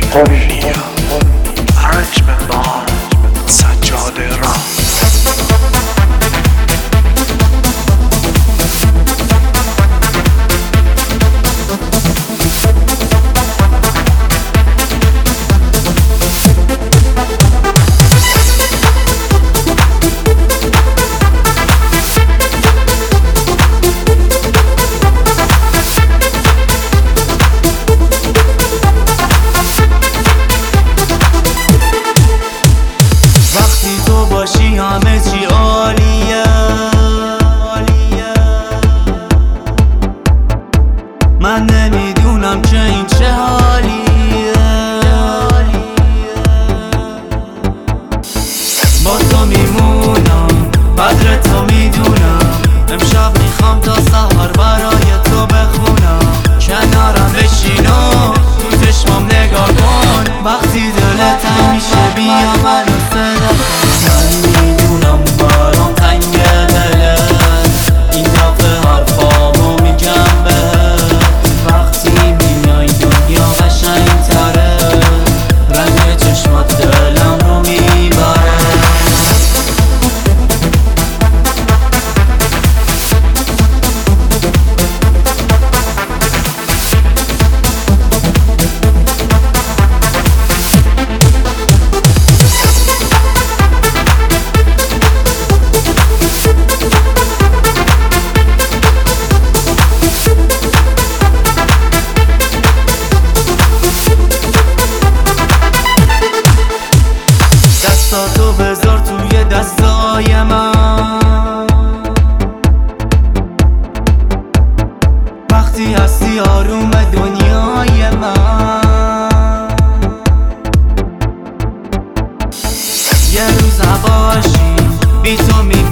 نیا ارنجمنت با سجاده را همه چی عالیه من نمیدونم که این چه حالیه با تو میمونم قدر تو میدونم امشب میخوام تا سحر برای تو بخونم کنارم بشین و تو چشمام نگاه کن وقتی دلت تنگ میشه بیا منو صدا من میدونم برام تنگ دلت این دفعه حرفامو میگم بهت وقتی میای دنیا قشنگ تره رنگ چشمات دلم رو میبره دستاتو بذار توی دستای من وقتی هستی آروم دنیای من یه روز هواشی بی تو